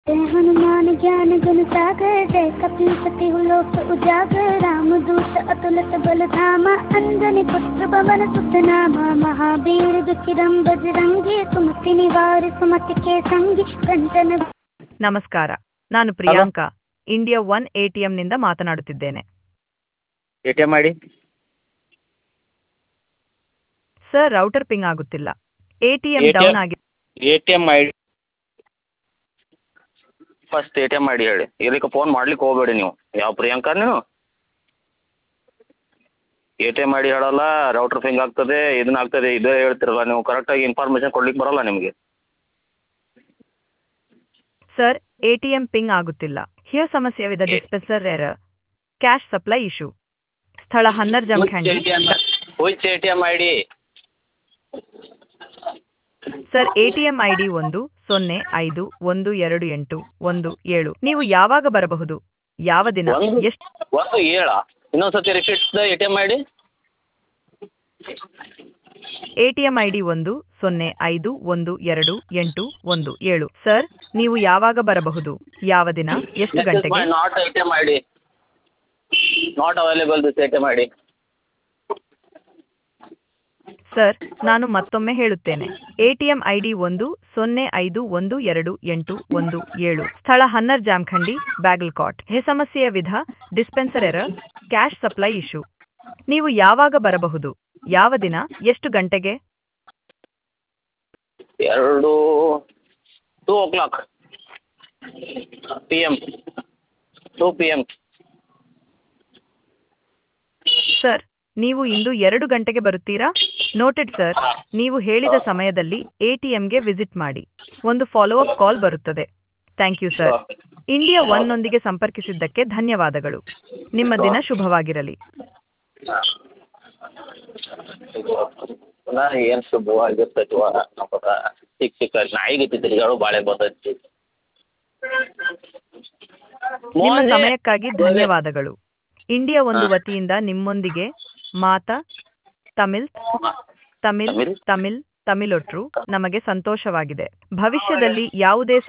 जय हनुमान ज्ञान गुण सागर जय कपीपति लोक उजागर रामदूत अतुलित बल धामा अंजनी पुत्र पवन सुत नामा महावीर विक्रम बजरंगी सुमति निवार सुमति के संगी कंचन. ನಮಸ್ಕಾರ, ನಾನು ಪ್ರಿಯಾಂಕಾ, ಇಂಡಿಯಾ ಒನ್ ಎಟಿಎಂನಿಂದ ಮಾತನಾಡುತ್ತಿದ್ದೇನೆ. ಎ.ಟಿ.ಎಂ. ಮಾಡಿ ಸರ್, ರೌಟರ್ ಪಿಂಗ್ ಆಗುತ್ತಿಲ್ಲ. ಎಟಿಎಂ ಡೌನ್ ಆಗಿದೆ. ಎ.ಟಿ.ಎಂ. ಮಾಡಿ ಫಸ್ಟ್ ಎ.ಟಿ.ಎಂ. ಮಾಡಿ ಹೇಳಿ. ಇದಕ್ಕೆ ಫೋನ್ ಮಾಡ್ಲಿಕ್ಕೆ ಹೋಗಬೇಡಿ ನೀವು. ಯಾವ ಪ್ರಿಯಾಂಕಾ ನೀವು? ಎ.ಟಿ.ಎಂ. ಮಾಡಿ ಹೇಳಲ್ಲ, ರೌಟರ್ ಪಿಂಗ್ ಆಗ್ತದೆ, ಇದನ್ನ ಆಗ್ತದೆ, ಇದೇ ಹೇಳ್ತಿರಲ್ಲ ನೀವು. ಕರೆಕ್ಟಾಗಿ ಇನ್ಫಾರ್ಮೇಷನ್ ಕೊಡ್ಲಿಕ್ಕೆ ಬರಲ್ಲ ನಿಮಗೆ. ಸರ್, ಎಟಿಎಂ ಪಿಂಗ್ ಆಗುತ್ತಿಲ್ಲ. ಹಿಯರ್ ಸಮಸ್ಯೆ with dispenser error, cash supply issue. ಸ್ಥಳ Hunnur Jamkhandi. Which ATM. ID? Sir, ATM ID 10512817. ನೀವು ಯಾವಾಗ ಬರಬಹುದು? ಯಾವ ದಿನ? ಎಷ್ಟು? 17. ಇನ್ನೊಂದ್ಸತಿ repeat the ATM. ID. ATM ID 10512817. Sir, ನೀವು ಯಾವಾಗ ಬರಬಹುದು? ಯಾವ ದಿನ? ಎಷ್ಟು ಗಂಟೆಗೆ? Not ATM. ID. Not available this ATM. ID. Sir, ನಾನು ಮತ್ತೊಮ್ಮೆ ಹೇಳುತ್ತೇನೆ. ATM ID 10512817. ಸ್ಥಳ ಹನ್ನರ್ ಜಾಮ್ಖಂಡಿ, ಬ್ಯಾಗಲ್ಕಾಟ್. ಹೇ ಸಮಸ್ಯೆಯ ವಿಧ dispenser error, cash supply issue. ನೀವು ಯಾವಾಗ ಬರಬಹುದು? ಯಾವ ದಿನ? ಎಷ್ಟು ಗಂಟೆಗೆ? 2 o'clock p.m. 2 p.m. ಸರ್, ನೀವು ಇಂದು 2 ಗಂಟೆಗೆ ಬರುತ್ತೀರಾ? ನೋಟೆಡ್ ಸರ್, ನೀವು ಹೇಳಿದ ಸಮಯದಲ್ಲಿ ಎಟಿಎಂಗೆ ವಿಸಿಟ್ ಮಾಡಿ. ಒಂದು ಫಾಲೋ ಅಪ್ ಕಾಲ್ ಬರುತ್ತದೆ. Thank you sir. ಇಂಡಿಯಾ ಒನ್ನೊಂದಿಗೆ ಸಂಪರ್ಕಿಸಿದ್ದಕ್ಕೆ ಧನ್ಯವಾದಗಳು. ನಿಮ್ಮ ದಿನ ಶುಭವಾಗಿರಲಿ. ಏನು ಶುಭವಾಗಿರ್ತೈತಿ. ಚಿಕ್ಕ ಚಿಕ್ಕ ನಾಯಿಗೆ ತಿರುಗಾಡು ಬಾಳೆ ಬರ್ತೈತಿ. ನಿಮ್ಮ ಸಮಯಕ್ಕಾಗಿ ಧನ್ಯವಾದಗಳು. ಇಂಡಿಯಾ ಒಂದು ವತಿಯಿಂದ ನಿಮ್ಮೊಂದಿಗೆ ತಮಿಳೊಟ್ರು ನಮಗೆ ಸಂತೋಷವಾಗಿದೆ. ಭವಿಷ್ಯದಲ್ಲಿ ಯಾವುದೇ